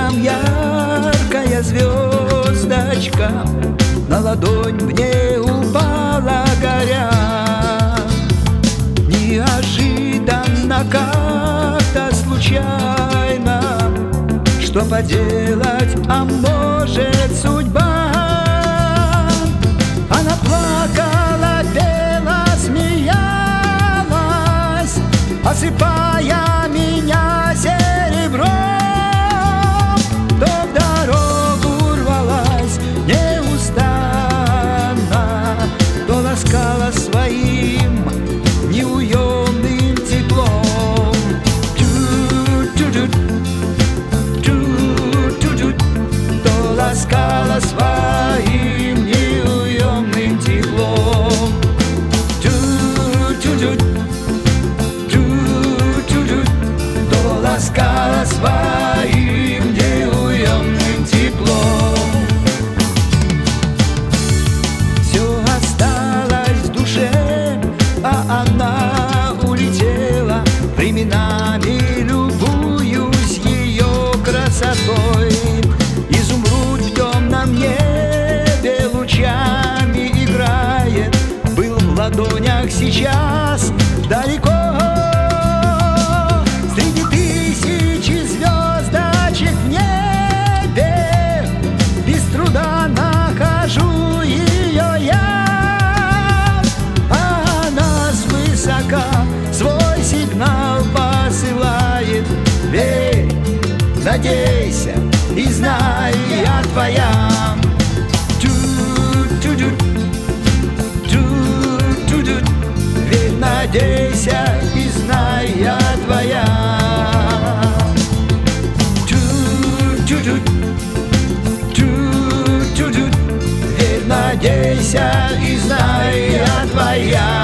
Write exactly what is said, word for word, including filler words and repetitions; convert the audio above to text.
там яркая звездочка, на ладонь мне упала, горя. Неожиданно, как-то случайно, что поделать, а может судьба. Она плакала, пела, смеялась, осыпая меня серебром. То в дорогу рвалась неустанно, то ласкала своим неуемным теплом. Тю-тю-тю, тю-тю-тю, то ласкала своим неуемным теплом. Тю-тю-тю, тю-тю-тю, то ласкала своим неуемным теплом. Все осталось в душе, а она улетела. Временами любуюсь ее красотой. Изумруд в темном небе лучами играет, был в ладонях, сейчас далеко. Среди тысячи звездочек в небе без труда нахожу ее я. Она свысока свой сигнал посылает. Верь, надейся и знай, я твоя. Тю-тю-тю, тю-тю-тю, верь, надейся и знай, я твоя. Тю-тю-тю, тю-тю-тю, верь, надейся и знай, я твоя.